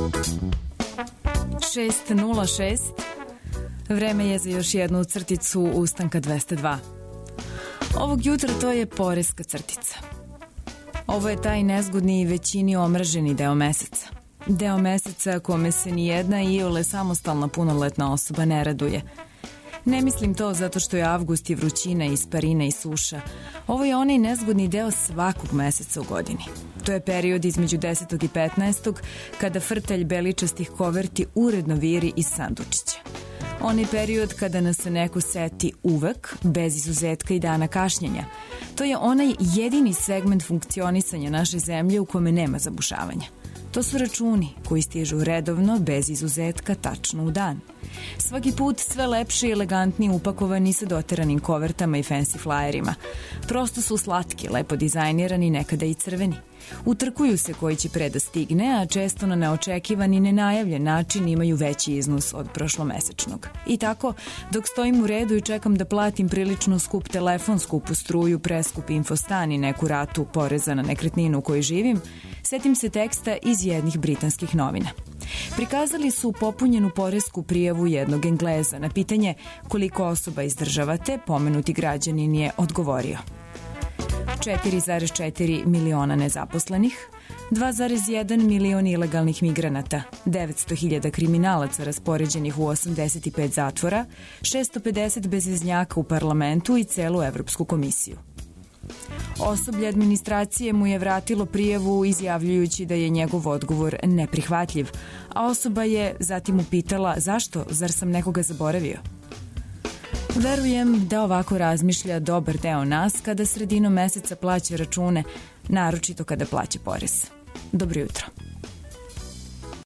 6:06. Vreme je za još jednu crticu ustanka 202. Ovog jutra to je poreska crtica. Ovo je taj nezgodni i većini omraženi deo meseca. Deo meseca kome se ni jedna iole samostalna punoletna osoba ne raduje. Ne mislim to zato što je avgust i vrućina, isparina i suša. Ovo je onaj nezgodni deo svakog meseca u godini. To je period između 10. i 15. kada frtalj beličastih koverti uredno viri iz sandučića. Onaj period kada nas se neko seti uvek, bez izuzetka i dana kašnjenja. To je onaj jedini segment funkcionisanja naše zemlje u kome nema zabušavanja. To su računi koji stižu redovno, bez izuzetka, tačno u dan. Svaki put sve lepše i elegantnije upakovani sa doteranim kovertama i fancy flyerima. Prosto su slatki, lepo dizajnirani, nekada i crveni. Utrkuju se koji će pre da stigne, a često na neočekivan i nenajavljen način imaju veći iznos od prošlomesečnog. I tako, dok stojim u redu i čekam da platim prilično skup telefon, skupu struju, preskup infostan i neku ratu poreza na nekretninu u kojoj živim, setim se teksta iz jednih britanskih novina. Prikazali su popunjenu poresku prijavu jednog Engleza. Na pitanje koliko osoba izdržavate, pomenuti građanin je odgovorio: 4,4 miliona nezaposlenih, 2,1 milion ilegalnih migranata, 900.000 kriminalaca raspoređenih u 85 zatvora, 650 bezveznjaka u parlamentu i celu Evropsku komisiju. Osoblje administracije mu je vratilo prijavu izjavljujući da je njegov odgovor neprihvatljiv, a osoba je zatim upitala zašto, zar sam nekoga zaboravio? Verujem da ovako razmišlja dobar deo nas kada sredinom meseca plaća račune, naročito kada plaća porez. Dobro jutro.